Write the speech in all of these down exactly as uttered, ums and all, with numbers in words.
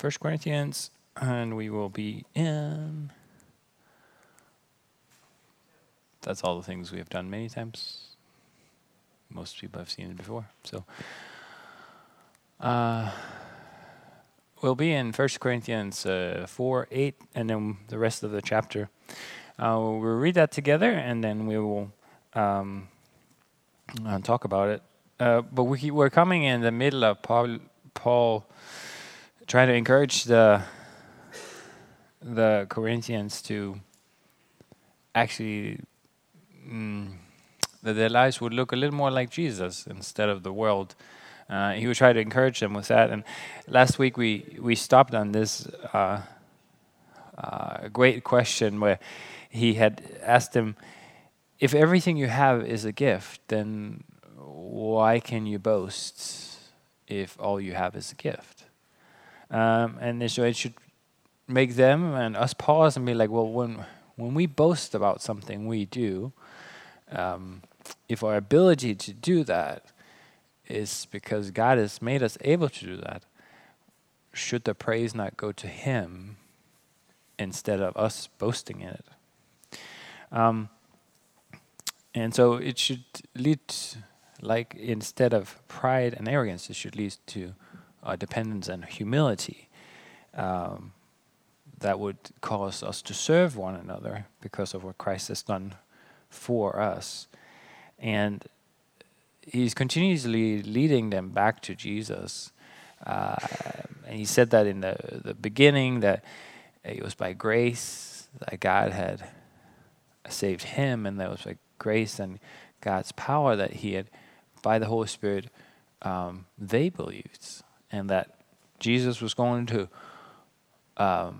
First Corinthians, and we will be in... That's all the things we have done many times. Most people have seen it before. So uh, we'll be in First Corinthians uh, four, eight, and then the rest of the chapter. Uh, we'll read that together, and then we will um, uh, talk about it. Uh, but we, we're coming in the middle of Paul, Paul trying to encourage the the Corinthians to actually mm, that their lives would look a little more like Jesus instead of the world. Uh, he would try to encourage them with that. And last week we we stopped on this uh, uh, great question where he had asked them, if everything you have is a gift, then why can you boast if all you have is a gift? Um, and so it should make them and us pause and be like, well, when when we boast about something we do, um, if our ability to do that is because God has made us able to do that, should the praise not go to Him instead of us boasting in it? Um, and so it should lead, like instead of pride and arrogance, it should lead to uh, dependence and humility. Um, that would cause us to serve one another because of what Christ has done for us. And He's continuously leading them back to Jesus. Uh, and He said that in the, the beginning, that it was by grace that God had saved him, and that was by grace and God's power that He had, by the Holy Spirit, um, they believed. And that Jesus was going to um,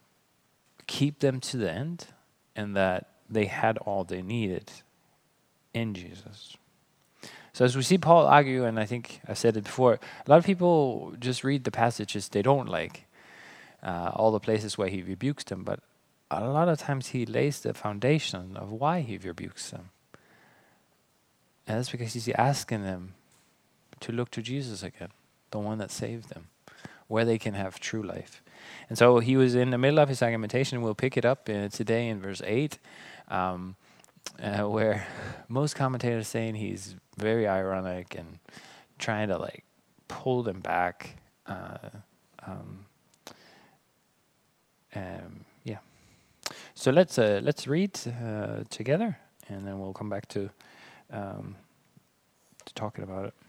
keep them to the end, and that they had all they needed in Jesus. So as we see Paul argue, and I think I said it before, a lot of people just read the passages they don't like, uh, all the places where he rebukes them, but a lot of times he lays the foundation of why he rebukes them. And that's because he's asking them to look to Jesus again, the one that saved them, where they can have true life. And so he was in the middle of his argumentation. We'll pick it up uh, today in verse eight, um, uh, where most commentators saying he's very ironic and trying to like pull them back. Uh, um, um, yeah. So let's uh, let's read uh, together, and then we'll come back to um, to talking about it.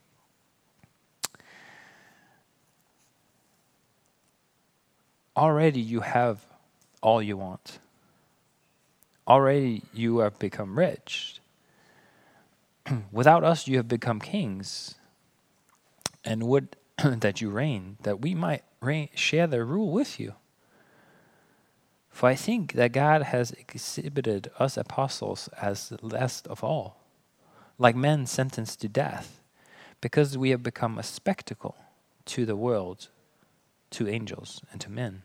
Already you have all you want. Already you have become rich. Without us you have become kings, and would that you reign, that we might reign, share the rule with you. For I think that God has exhibited us apostles as last of all, like men sentenced to death, because we have become a spectacle to the world, to angels, and to men.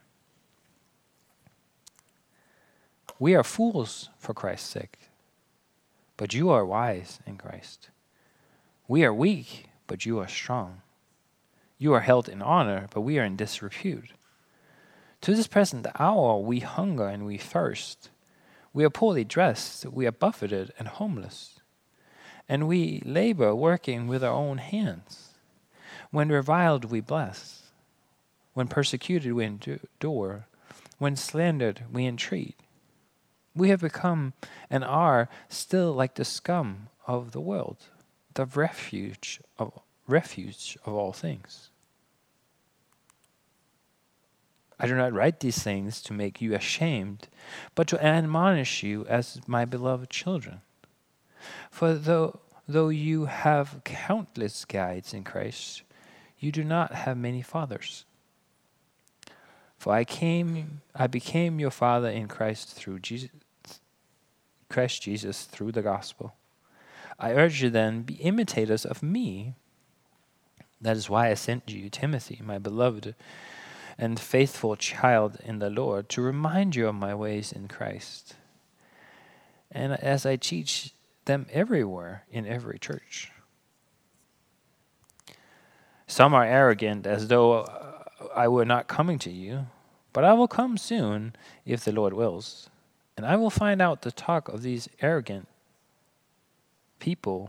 We are fools for Christ's sake, but you are wise in Christ. We are weak, but you are strong. You are held in honor, but we are in disrepute. To this present hour we hunger and we thirst. We are poorly dressed, we are buffeted and homeless. And we labor working with our own hands. When reviled we bless. When persecuted we endure. When slandered we entreat. We have become and are still like the scum of the world, the refuge of refuge of all things. I do not write these things to make you ashamed, but to admonish you as my beloved children. For though though you have countless guides in Christ, you do not have many fathers. For I came, I became your father in Christ through Jesus, Christ Jesus through the gospel. I urge you then, be imitators of me. That is why I sent you, Timothy, my beloved and faithful child in the Lord, to remind you of my ways in Christ. And as I teach them everywhere in every church. Some are arrogant, as though I were not coming to you, but I will come soon, if the Lord wills, and I will find out the talk of these arrogant people.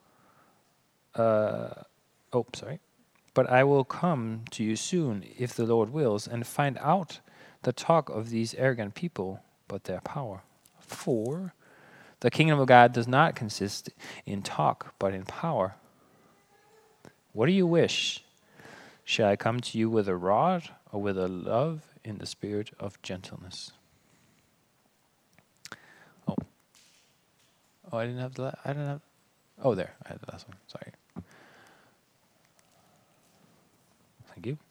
Uh, oh, sorry. But I will come to you soon, if the Lord wills, and find out the talk of these arrogant people, but their power. For the kingdom of God does not consist in talk, but in power. What do you wish? Shall I come to you with a rod, or with a love in the spirit of gentleness? Oh, oh, I didn't have the. La- I didn't have. Oh, there, I had the last one. Sorry. Thank you.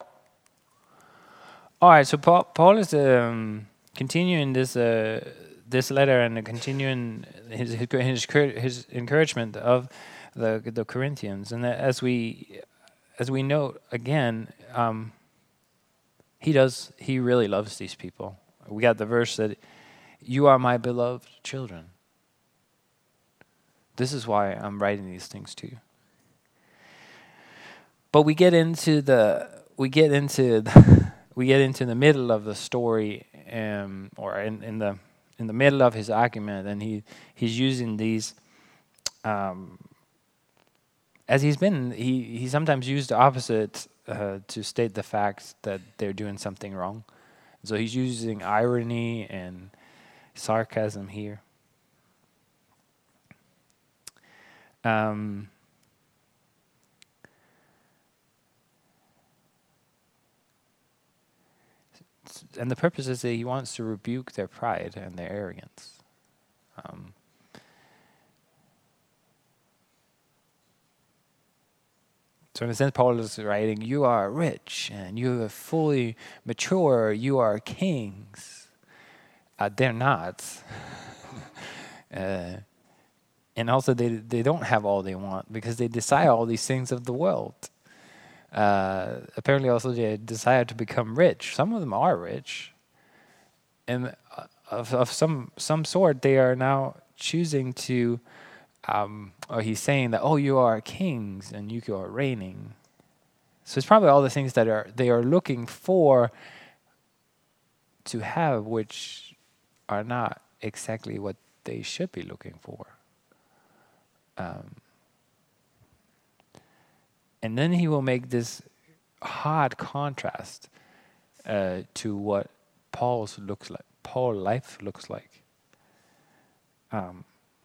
All right, so Paul, Paul is um, continuing this uh, this letter and continuing his his his, his encouragement of the the Corinthians, and as we as we note again, um, he does he really loves these people. We got the verse that you are my beloved children. This is why I'm writing these things to you. But we get into the we get into the, we get into the middle of the story, um, or in, in the in the middle of his argument, and he he's using these. Um, as he's been, he he sometimes used the opposite uh, to state the fact that they're doing something wrong. So he's using irony and sarcasm here. Um, and the purpose is that he wants to rebuke their pride and their arrogance. Um, so in a sense, Paul is writing, you are rich and you are fully mature, you are kings. Uh, they're not. uh, and also they they don't have all they want because they desire all these things of the world. Uh, apparently also they desire to become rich. Some of them are rich. And uh, of, of some some sort, they are now choosing to, um, or he's saying that, oh, you are kings and you are reigning. So it's probably all the things that are they are looking for to have, which are not exactly what they should be looking for. Um, and then he will make this hard contrast uh, to what Paul's looks like. Paul life looks like. Um,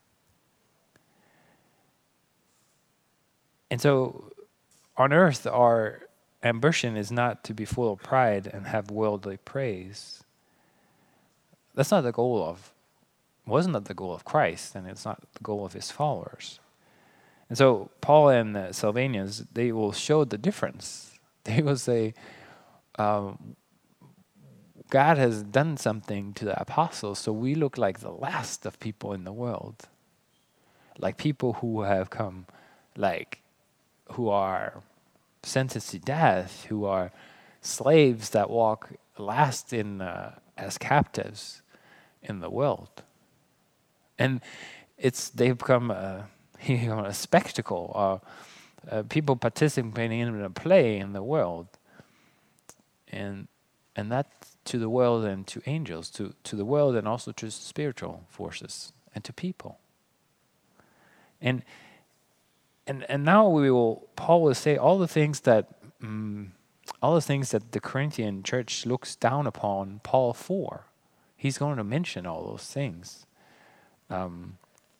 and so, on earth, our ambition is not to be full of pride and have worldly praise. That's not the goal of. Wasn't that the goal of Christ, and it's not the goal of his followers. And so Paul and the Sylvanians, they will show the difference. They will say, um, God has done something to the apostles, so we look like the last of people in the world. Like people who have come, like, who are sentenced to death, who are slaves that walk last in uh, as captives in the world. And it's they've become a, you know, a spectacle, uh, uh, people participating in a play in the world. And and that to the world and to angels, to, to the world and also to spiritual forces and to people. And and and now we will Paul will say all the things that um, all the things that the Corinthian church looks down upon Paul for. He's going to mention all those things. Um,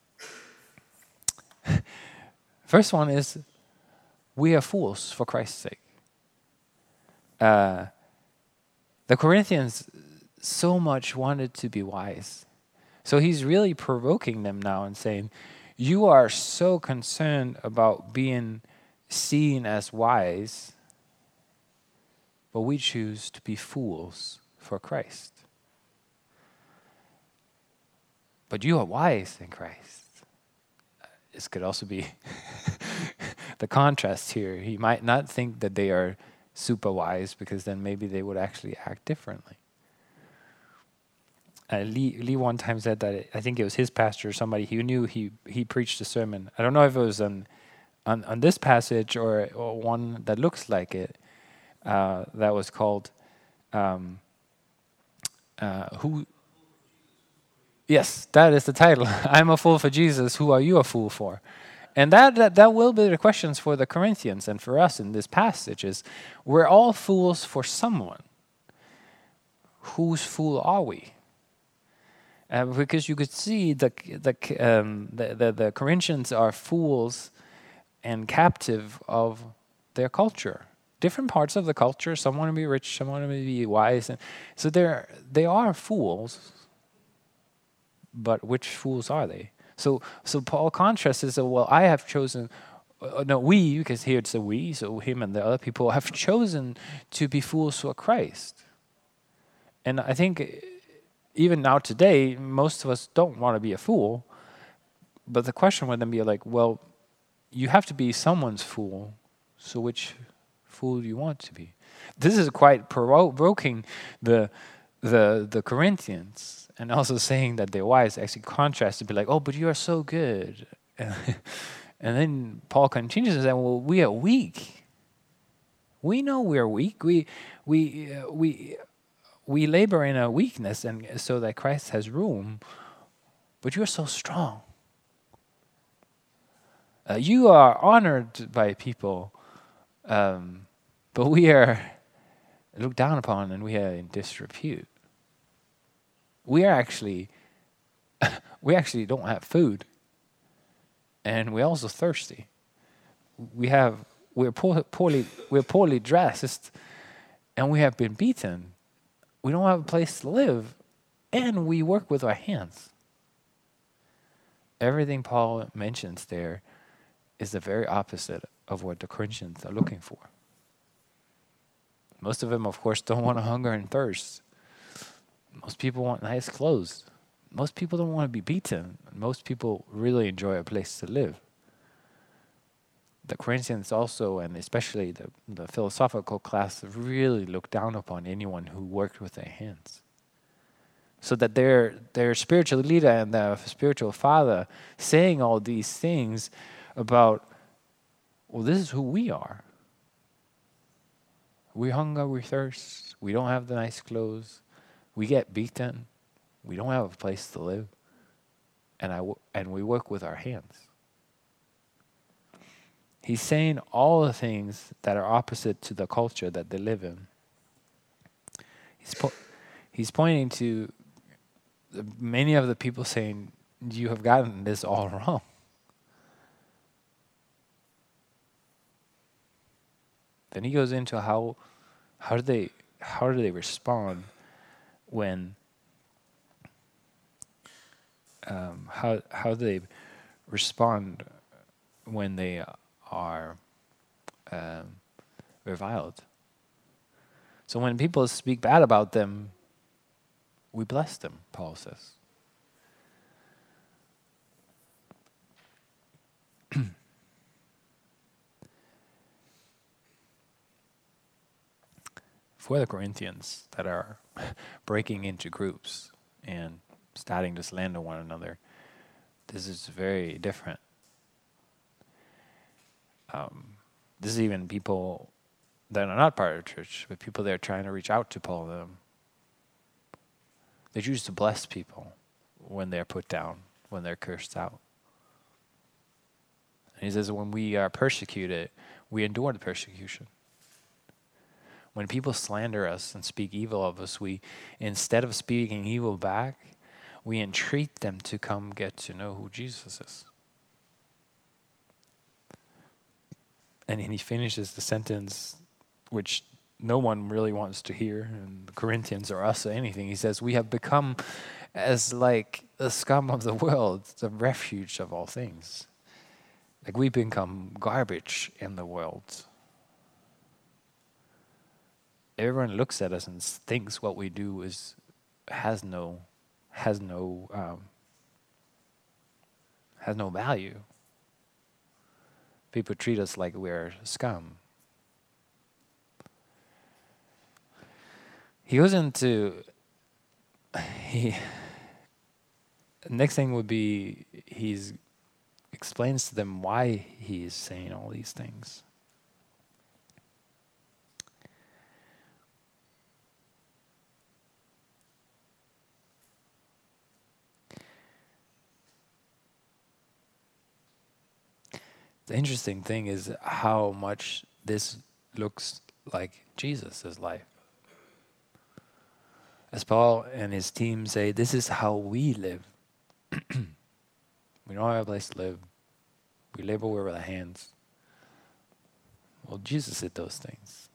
first one is, we are fools for Christ's sake. Uh, the Corinthians so much wanted to be wise. So he's really provoking them now and saying, you are so concerned about being seen as wise, but we choose to be fools for Christ. But you are wise in Christ. This could also be the contrast here. He might not think that they are super wise, because then maybe they would actually act differently. Uh, Lee, Lee one time said that, I think it was his pastor or somebody, he knew he, he preached a sermon. I don't know if it was on on, on this passage or, or one that looks like it. uh, that was called um, uh, "Who." Yes, that is the title. I'm a fool for Jesus. Who are you a fool for? And that, that that will be the questions for the Corinthians and for us in this passage. Is we're all fools for someone. Whose fool are we? Uh, because you could see the the, um, the the the Corinthians are fools and captive of their culture. Different parts of the culture. Some want to be rich. Some want to be wise. And so they're they are fools. But which fools are they? So so Paul contrasts is, well, I have chosen. Uh, no, we, because here it's a we. So him and the other people have chosen to be fools for Christ. And I think even now today, most of us don't want to be a fool. But the question would then be like, well, you have to be someone's fool. So which fool do you want to be? This is quite provoking the the the Corinthians, and also saying that they're wise actually contrasts to be like, oh, but you are so good. And, and then Paul continues and says, well, we are weak. We know we're weak. We we uh, we we labor in our weakness, and so that Christ has room. But you're so strong. Uh, you are honored by people, um, but we are looked down upon, and we are in disrepute. We are actually, we actually don't have food, and we're also thirsty. We have, we're poor, poorly, we're poorly dressed, and we have been beaten. We don't have a place to live, and we work with our hands. Everything Paul mentions there is the very opposite of what the Corinthians are looking for. Most of them, of course, don't want to hunger and thirst. Most people want nice clothes. Most people don't want to be beaten. Most people really enjoy a place to live. The Corinthians also, and especially the, the philosophical class, really looked down upon anyone who worked with their hands. So that their their spiritual leader and their spiritual father saying all these things about, well, this is who we are. We hunger, we thirst, we don't have the nice clothes, we get beaten, we don't have a place to live, and I w- and we work with our hands. He's saying all the things that are opposite to the culture that they live in. He's po- he's pointing to the, many of the people saying, you have gotten this all wrong. Then he goes into how how do they how do they respond when um, how how do they respond when they are um, reviled. So when people speak bad about them, we bless them, Paul says. For the Corinthians that are breaking into groups and starting to slander one another, this is very different. Um, this is even people that are not part of the church, but people that are trying to reach out to Paul. Them. They choose to bless people when they're put down, when they're cursed out. And he says when we are persecuted, we endure the persecution. When people slander us and speak evil of us, we, instead of speaking evil back, we entreat them to come get to know who Jesus is. And then he finishes the sentence, which no one really wants to hear, and the Corinthians or us or anything. He says, we have become as like the scum of the world, the refuge of all things. Like we become garbage in the world. Everyone looks at us and thinks what we do is has no has no um, has no value. People treat us like we're scum. He goes into he next thing would be he's explains to them why he's saying all these things. The interesting thing is how much this looks like Jesus' life. As Paul and his team say, this is how we live. We don't have a place to live. We labor with our hands. Well, Jesus did those things.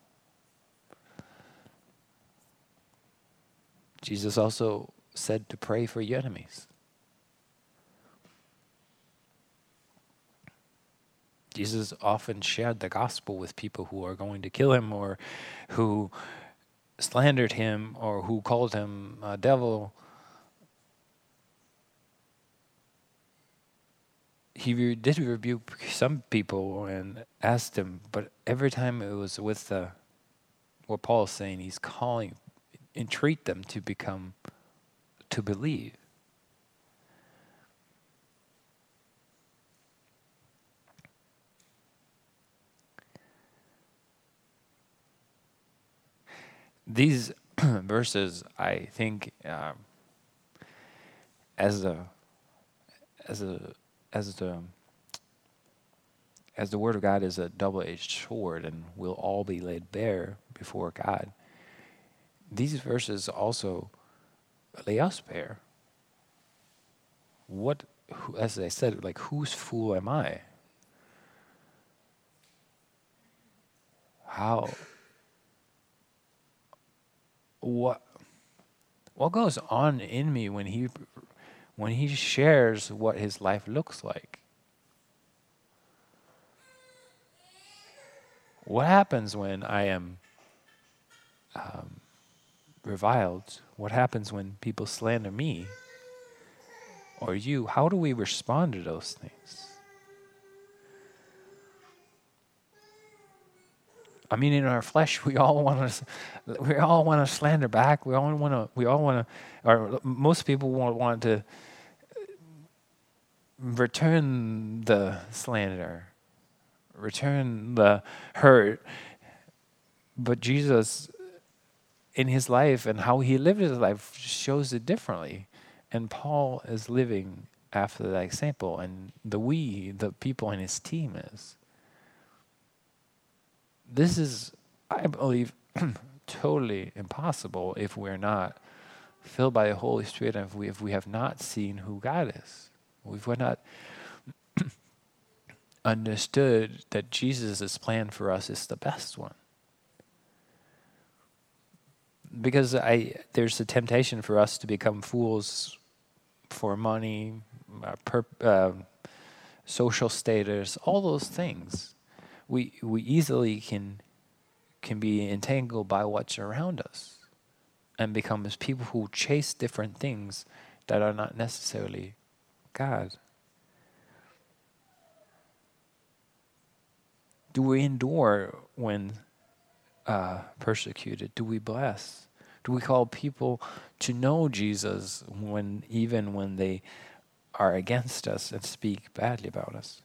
Jesus also said to pray for your enemies. Jesus often shared the gospel with people who are going to kill him or who slandered him or who called him a devil. He re- did rebuke some people and asked them, but every time it was with the, what Paul is saying, he's calling, entreat them to become, to believe. These verses, I think, um, as a, as a, as the, as the Word of God is a double-edged sword, and will all be laid bare before God. These verses also lay us bare. What, who, as I said, like, whose fool am I? How? What? What goes on in me when he, when he shares what his life looks like? What happens when I am um, reviled? What happens when people slander me or you? How do we respond to those things? I mean, in our flesh, we all want to, we all want to slander back. We all want to, we all want to, or most people want want to return the slander, return the hurt. But Jesus, in his life and how he lived his life, shows it differently. And Paul is living after that example, and the we, the people in his team is. This is, I believe, totally impossible if we're not filled by the Holy Spirit and if we, if we have not seen who God is. If we're not understood that Jesus' plan for us is the best one. Because I, there's a temptation for us to become fools for money, uh, per, uh, social status, all those things. We we easily can can be entangled by what's around us and become as people who chase different things that are not necessarily God. Do we endure when uh, persecuted? Do we bless? Do we call people to know Jesus when even when they are against us and speak badly about us?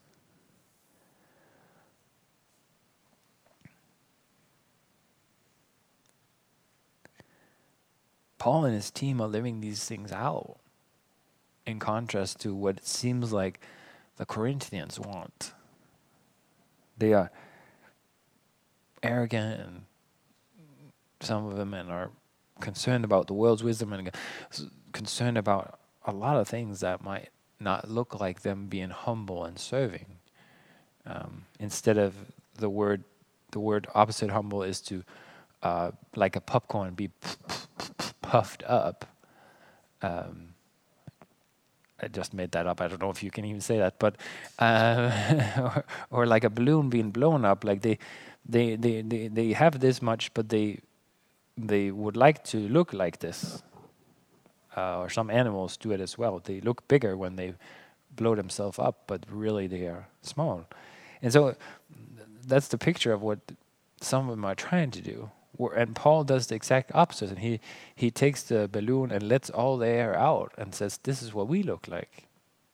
Paul and his team are living these things out in contrast to what it seems like the Corinthians want. They are arrogant, and some of them and are concerned about the world's wisdom and concerned about a lot of things that might not look like them being humble and serving. Um, instead of the word, the word opposite humble is to, uh, like a popcorn, be puffed up. Um, I just made that up. I don't know if you can even say that, but uh, or, or like a balloon being blown up. Like they, they, they, they, they have this much, but they, they would like to look like this. Uh, or some animals do it as well. They look bigger when they blow themselves up, but really they are small. And so that's the picture of what some of them are trying to do. And Paul does the exact opposite. And he, he takes the balloon and lets all the air out and says, this is what we look like.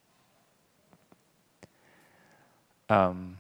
Um,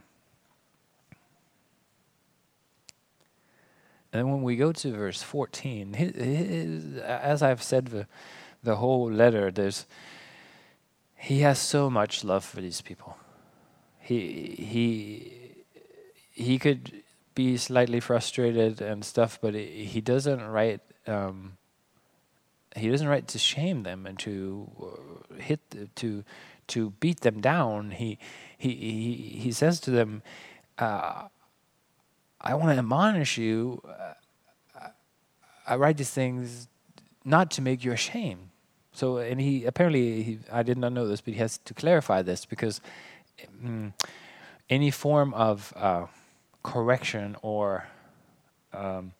and then when we go to verse fourteen, his, his, as I've said, the, the whole letter, there's he has so much love for these people. he he he could be slightly frustrated and stuff, but he he doesn't write. Um, he doesn't write to shame them and to uh, hit the, to to beat them down. He he he he says to them, uh, "I want to admonish you. Uh, I write these things not to make you ashamed." So, and he apparently he, I did not know this, but he has to clarify this because mm, any form of uh, correction or um,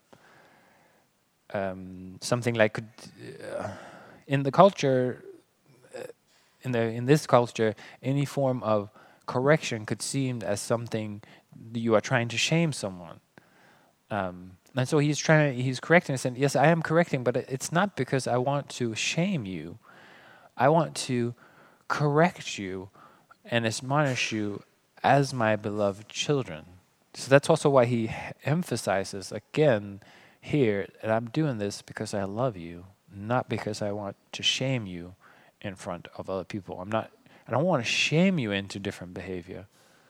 um, something like uh, in the culture, uh, in the in this culture, any form of correction could seem as something you are trying to shame someone. Um, and so he's trying. He's correcting and saying, "Yes, I am correcting, but it's not because I want to shame you. I want to correct you and admonish you as my beloved children." So that's also why he emphasizes again here that I'm doing this because I love you, not because I want to shame you in front of other people. I'm not. I don't want to shame you into different behavior.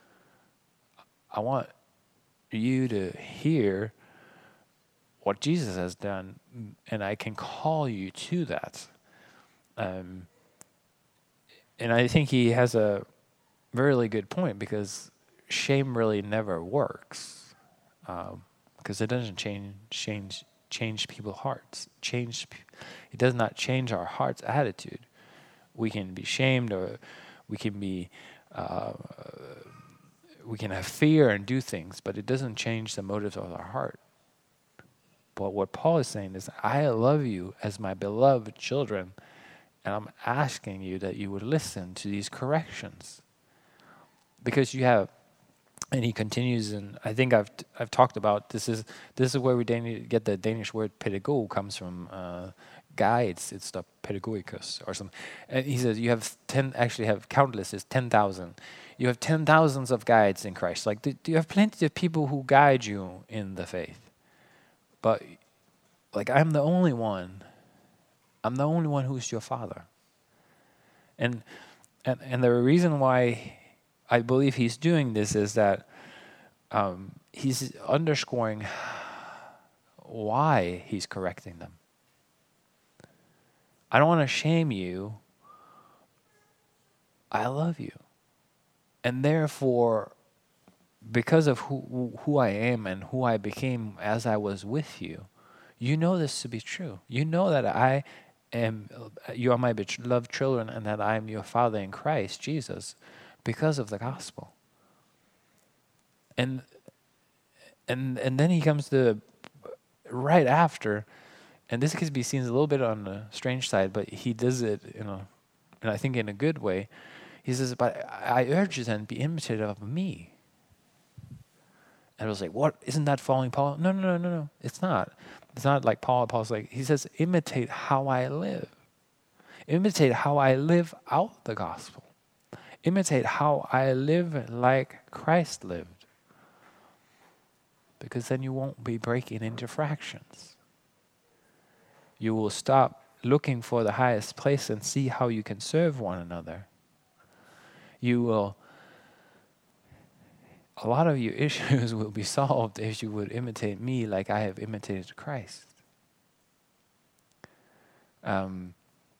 I want you to hear what Jesus has done, and I can call you to that. Um, and I think he has a really good point because shame really never works um, because it doesn't change change change people's hearts. Change it does not change our heart's attitude. We can be shamed, or we can be uh, we can have fear and do things, but it doesn't change the motives of our heart. But what Paul is saying is, I love you as my beloved children, and I'm asking you that you would listen to these corrections. Because you have, and he continues, and I think I've t- I've talked about, this is this is where we Dan- get the Danish word pædagog comes from, uh, guides, it's the pedagogicus or something. And he says you have ten, actually have countless, is ten thousand. You have ten thousands of guides in Christ. Like, do, do you have plenty of people who guide you in the faith? But, like, I'm the only one. I'm the only one who's your father. And and and the reason why I believe he's doing this is that um, he's underscoring why he's correcting them. I don't want to shame you. I love you. And therefore, because of who who I am and who I became as I was with you, you know this to be true. You know that I am, you are my beloved children, and that I am your Father in Christ Jesus, because of the gospel. And and and then he comes to right after, and this could be seen a little bit on the strange side, but he does it in a, and I think in a good way. He says, "But I urge you then, be imitative of me." And I was like, "What? Isn't that following Paul?" No, no, no, no, no. It's not. It's not like Paul. Paul's like, he says, imitate how I live. Imitate how I live out the gospel. Imitate how I live like Christ lived. Because then you won't be breaking into fractions. You will stop looking for the highest place and see how you can serve one another. You will, a lot of your issues will be solved if you would imitate me like I have imitated Christ. Um,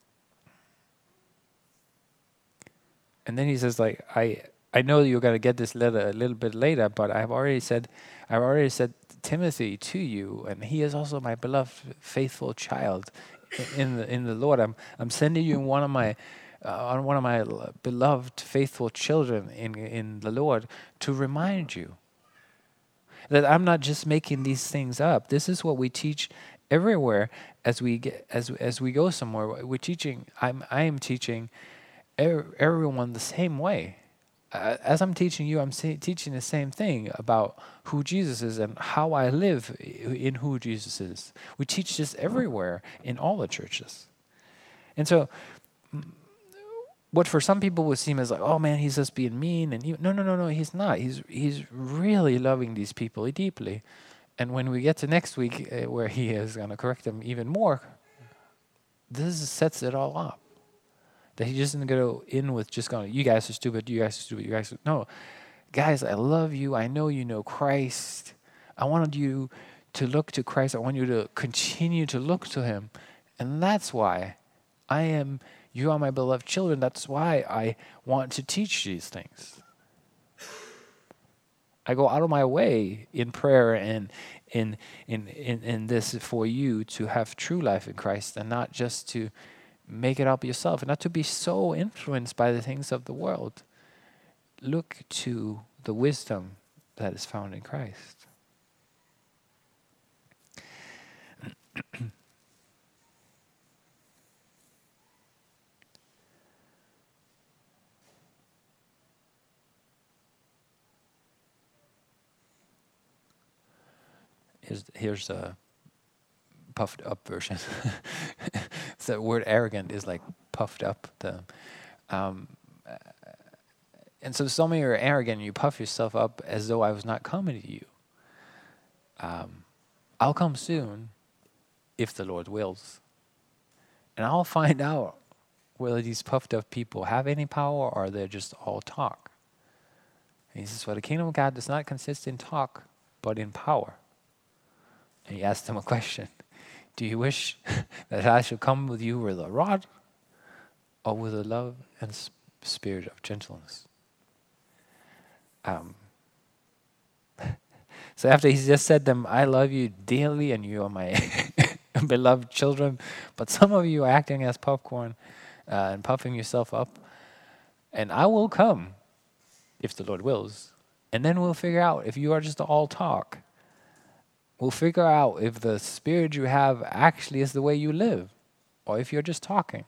and then he says, like, I I know you're going to get this letter a little bit later, but I've already said, I've already said Timothy to you, and he is also my beloved, faithful child in the in the Lord. I'm I'm sending you one of my uh, on one of my beloved, faithful children in in the Lord to remind you that I'm not just making these things up. This is what we teach everywhere as we get as as we go somewhere. We're teaching. I'm I am teaching er, everyone the same way. Uh, as I'm teaching you, I'm say, teaching the same thing about who Jesus is and how I live in who Jesus is. We teach this everywhere in all the churches. And so, what for some people would seem as like, oh man, he's just being mean, and he, no, no, no, no, he's not. He's he's really loving these people deeply. And when we get to next week, uh, where he is going to correct them even more, this sets it all up. That he just doesn't go in with just going, you guys are stupid, you guys are stupid, you guys are... No. guys, I love you. I know you know Christ. I wanted you to look to Christ. I want you to continue to look to him. And that's why I am, you are my beloved children. That's why I want to teach these things. I go out of my way in prayer and in, in, in, in this for you to have true life in Christ and not just to make it up yourself and not to be so influenced by the things of the world. Look to the wisdom that is found in Christ. Here's, here's a puffed up version. So the word arrogant is like puffed up. The, um, and so some of you are arrogant and you puff yourself up as though I was not coming to you. Um, I'll come soon if the Lord wills. And I'll find out whether these puffed up people have any power or they're just all talk. And he says, well, the kingdom of God does not consist in talk, but in power. And he asked them a question. Do you wish that I should come with you with a rod or with a love and sp- spirit of gentleness? Um, so after he just said them, I love you dearly and you are my beloved children, but some of you are acting as popcorn uh, and puffing yourself up. And I will come if the Lord wills. And then we'll figure out if you are just all talk. We'll figure out if the spirit you have actually is the way you live, or if you're just talking.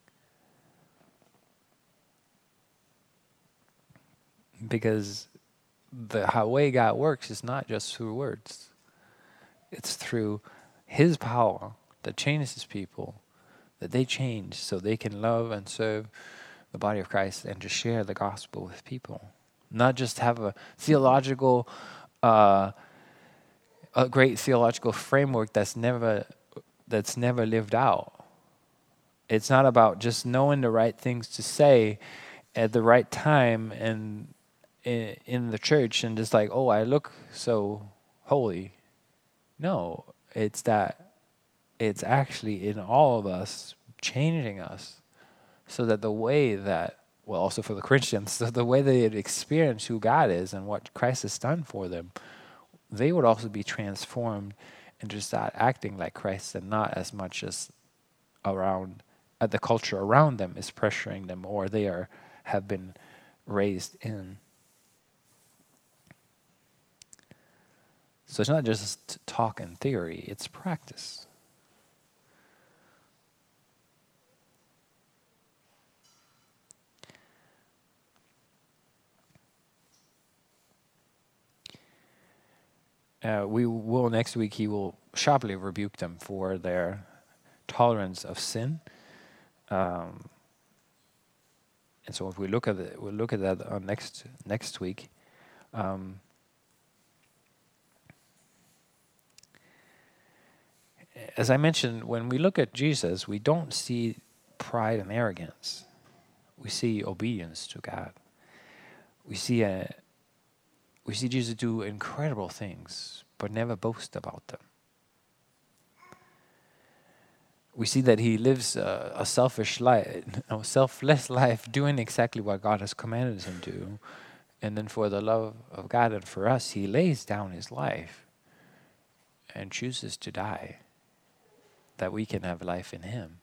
Because the how way God works is not just through words. It's through his power that changes people, that they change so they can love and serve the body of Christ and to share the gospel with people. Not just have a theological uh, a great theological framework that's never that's never lived out. It's not about just knowing the right things to say at the right time and in, in the church and just like, oh, I look so holy. No, it's that it's actually in all of us, changing us so that the way that, well, also for the Christians, so the way they experience who God is and what Christ has done for them, they would also be transformed and just start acting like Christ and not as much as around uh, the culture around them is pressuring them or they are have been raised in. So it's not just talk and theory, it's practice. Uh, we will next week. He will sharply rebuke them for their tolerance of sin, um, and so if we look at it, we'll look at that on next next week. Um, as I mentioned, when we look at Jesus, we don't see pride and arrogance. We see obedience to God. We see a We see Jesus do incredible things, but never boast about them. We see that he lives a, a selfish life, a selfless life, doing exactly what God has commanded him to. And then for the love of God and for us, he lays down his life and chooses to die, that we can have life in him.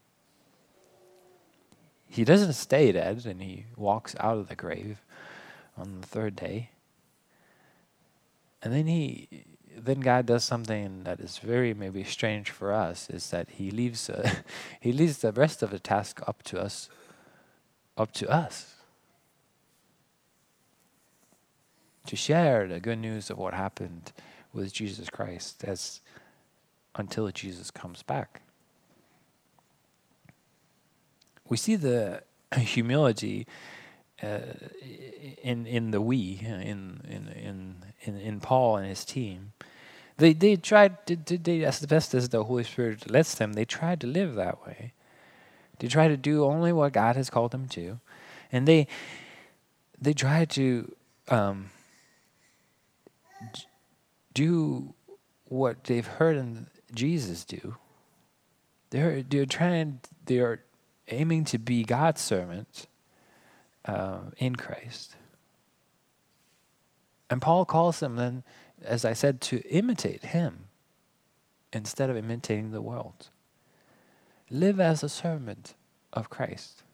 He doesn't stay dead, and he walks out of the grave on the third day. And then he, then God does something that is very maybe strange for us, is that he leaves, uh, he leaves the rest of the task up to us, up to us, to share the good news of what happened with Jesus Christ as until Jesus comes back. We see the humility Uh, in in the we in in in in, in Paul and his team. They they tried to, to they as the best as the Holy Spirit lets them. They tried to live that way. They try to do only what God has called them to, and they they try to um, do what they've heard in Jesus do. They're they're trying. They're aiming to be God's servants uh, in Christ. And Paul calls them then, as I said, to imitate him instead of imitating the world. Live as a servant of Christ.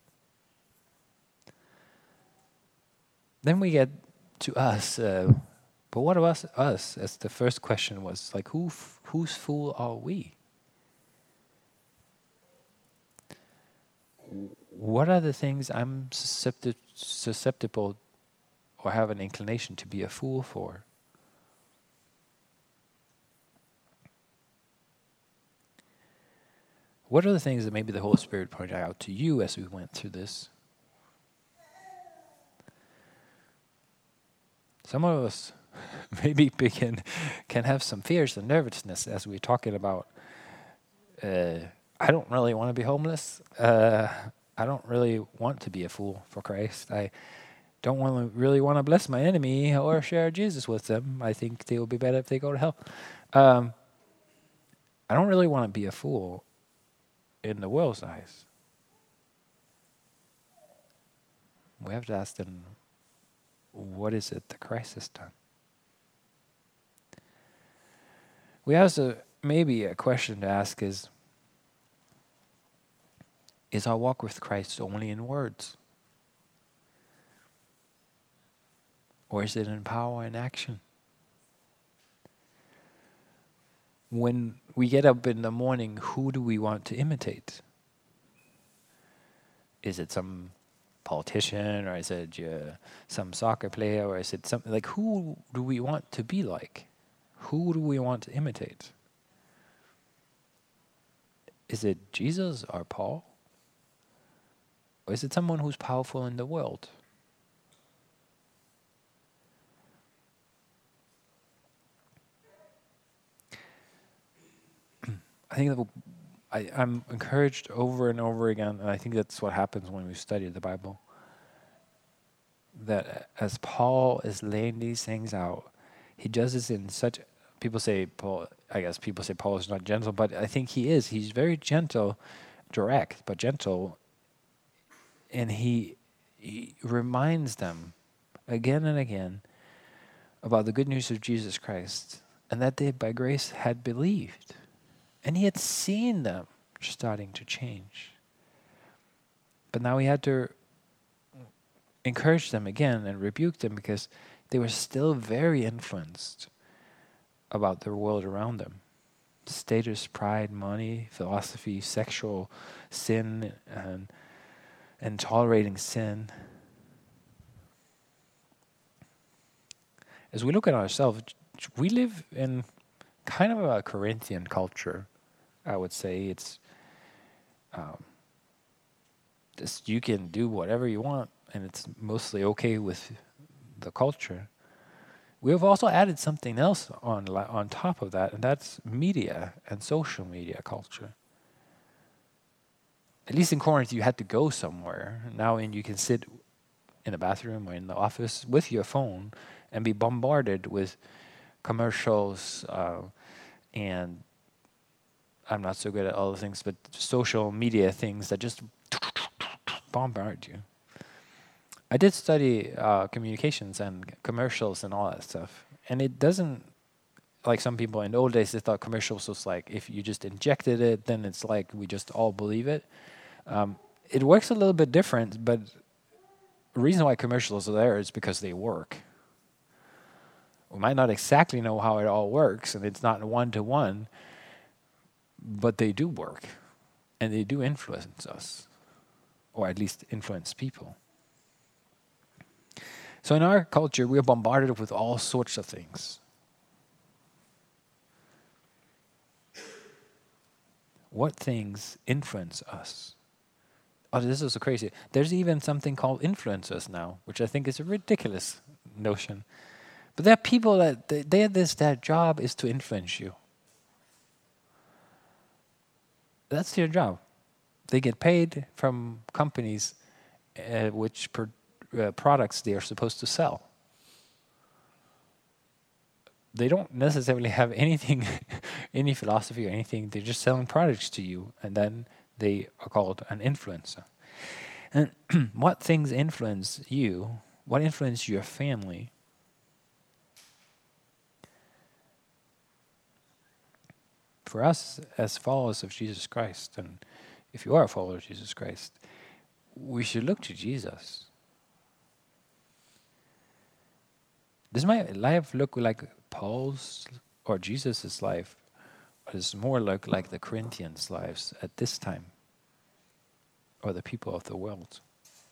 Then we get to us. Uh, but what about us, us? As the first question was, like, who, f- whose fool are we? What are the things I'm suscepti- susceptible or have an inclination to be a fool for? What are the things that maybe the Holy Spirit pointed out to you as we went through this? Some of us maybe begin, can have some fears and nervousness as we're talking about, uh, I don't really want to be homeless. Uh, I don't really want to be a fool for Christ. I don't want to really want to bless my enemy or share Jesus with them. I think they will be better if they go to hell. Um, I don't really want to be a fool in the world's eyes. We have to ask them, what is it that Christ has done? We also, maybe a question to ask is, is our walk with Christ only in words? Or is it in power and action? When we get up in the morning, who do we want to imitate? Is it some politician, or is it uh, some soccer player, or is it something like, who do we want to be like? Who do we want to imitate? Is it Jesus or Paul? Or is it someone who's powerful in the world? I think that I, I'm encouraged over and over again, and I think that's what happens when we study the Bible, that as Paul is laying these things out, he does this in such, people say Paul, I guess people say Paul is not gentle, but I think he is. He's very gentle, direct, but gentle, and he, he reminds them again and again about the good news of Jesus Christ, and that they by grace had believed. And he had seen them starting to change. But now he had to encourage them again and rebuke them because they were still very influenced about the world around them. Status, pride, money, philosophy, sexual sin, and, and tolerating sin. As we look at ourselves, we live in kind of a Corinthian culture, I would say. It's um, this, you can do whatever you want, and it's mostly okay with the culture. We have also added something else on on top of that, and that's media and social media culture. At least in Corinth, you had to go somewhere. Now, and you can sit in a bathroom or in the office with your phone and be bombarded with commercials, uh, and I'm not so good at all the things, but social media things that just bombard you. I did study uh, communications and commercials and all that stuff, and it doesn't, like some people in the old days, they thought commercials was like, if you just injected it, then it's like we just all believe it. Um, it works a little bit different, but the reason why commercials are there is because they work. We might not exactly know how it all works, and it's not one-to-one, but they do work, and they do influence us, or at least influence people. So in our culture, we are bombarded with all sorts of things. What things influence us? Oh, this is so crazy. There's even something called influencers now, which I think is a ridiculous notion. But there are people that they, they this their job is to influence you. That's their job. They get paid from companies uh, which per, uh, products they are supposed to sell. they don't necessarily have anything, any philosophy or anything. They're just selling products to you, and then they are called an influencer. And what things influence you? What influence your family? For us, as followers of Jesus Christ, and if you are a follower of Jesus Christ, we should look to Jesus. Does my life look like Paul's or Jesus' life? Or does it more look like the Corinthians' lives at this time? Or the people of the world?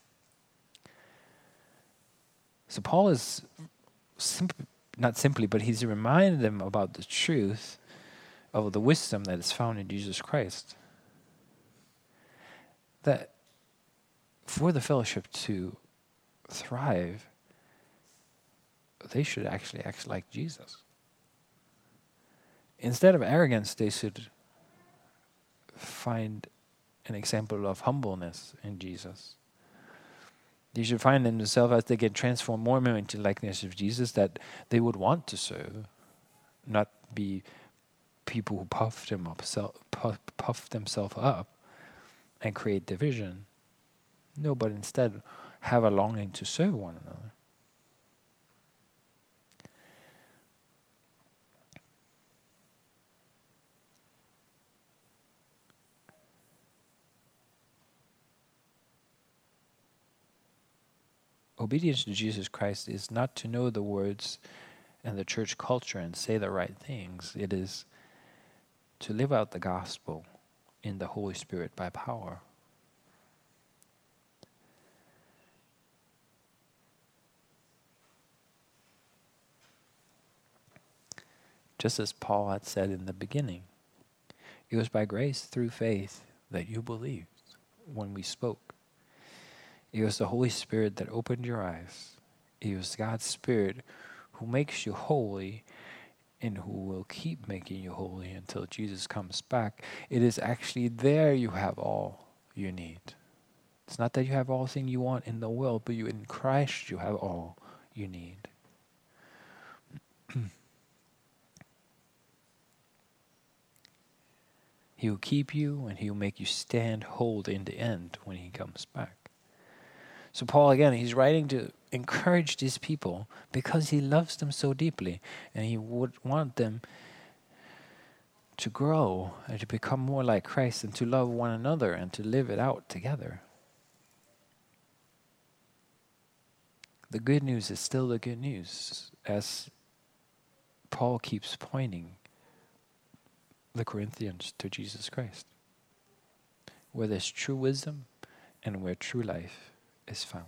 So Paul is, simp- not simply, but he's reminded them about the truth of the wisdom that is found in Jesus Christ. That for the fellowship to thrive, they should actually act like Jesus. Instead of arrogance, they should find an example of humbleness in Jesus. They should find in themselves, as they get transformed more and more into likeness of Jesus, that they would want to serve, not be people who puff them up, puff, puff themselves up and create division. No, but instead have a longing to serve one another. Obedience to Jesus Christ is not to know the words and the church culture and say the right things. It is to live out the gospel in the Holy Spirit by power. Just as Paul had said in the beginning, it was by grace through faith that you believed when we spoke. It was the Holy Spirit that opened your eyes. It was God's Spirit who makes you holy and who will keep making you holy until Jesus comes back. It is actually there you have all you need. It's not that you have all things you want in the world, but you in Christ you have all you need. He will keep you and he will make you stand hold in the end when he comes back. So Paul, again, he's writing to encourage these people because he loves them so deeply and he would want them to grow and to become more like Christ and to love one another and to live it out together. The good news is still the good news, as Paul keeps pointing the Corinthians to Jesus Christ, where there's true wisdom and where true life is found.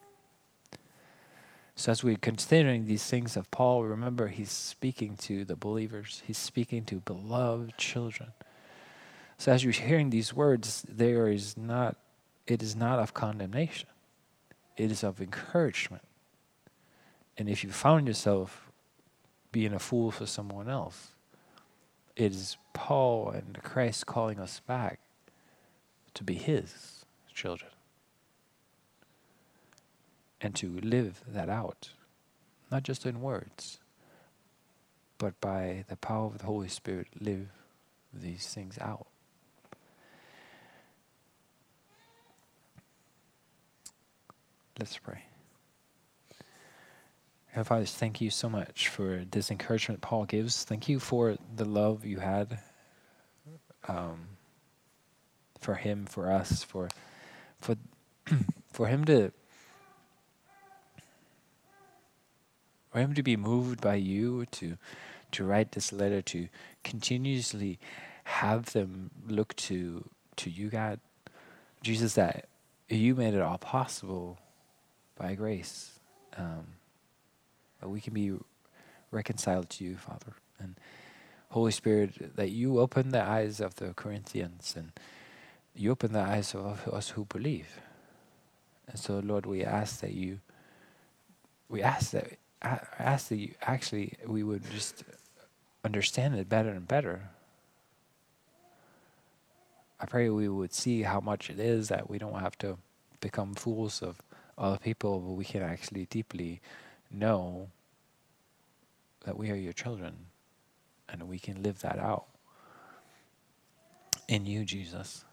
So as we're considering these things of Paul, remember he's speaking to the believers. He's speaking to beloved children. So as you're hearing these words, there is not, it is not of condemnation. It is of encouragement. And if you found yourself being a fool for someone else, it is Paul and Christ calling us back to be his children. And to live that out, not just in words, but by the power of the Holy Spirit, live these things out. Let's pray. Heavenly Father, thank you so much for this encouragement Paul gives. Thank you for the love you had um, for him, for us, for for for him to for him to be moved by you, to to write this letter, to continuously have them look to to you, God. Jesus, that you made it all possible by grace. Um, that we can be reconciled to you, Father. And Holy Spirit, that you open the eyes of the Corinthians and you open the eyes of us who believe. And so, Lord, we ask that you, we ask that, I ask that you actually, we would just understand it better and better. I pray we would see how much it is that we don't have to become fools of other people, but we can actually deeply know that we are your children and we can live that out in you, Jesus.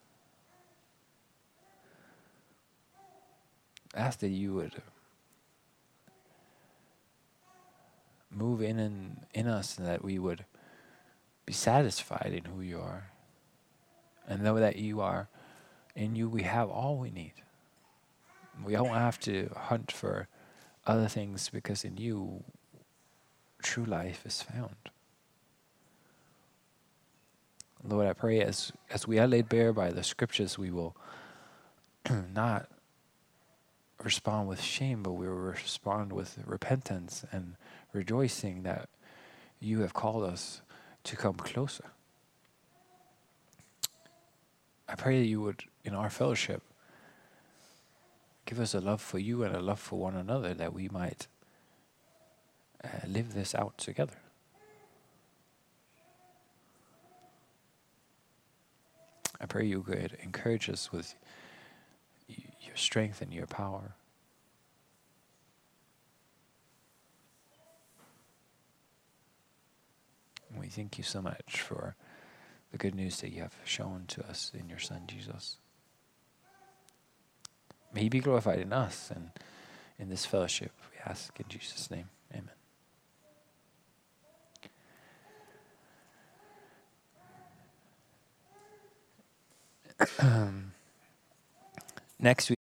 Ask that you would move in and in us, and that we would be satisfied in who you are, and know that you are in you. We have all we need. We don't have to hunt for other things, because in you true life is found. Lord, I pray as as we are laid bare by the scriptures, we will not respond with shame, but we will respond with repentance and rejoicing that you have called us to come closer. I pray that you would, in our fellowship, give us a love for you and a love for one another, that we might uh, live this out together. I pray you could encourage us with y- your strength and your power. And we thank you so much for the good news that you have shown to us in your Son, Jesus. May he be glorified in us and in this fellowship, we ask in Jesus' name. Amen. Next week.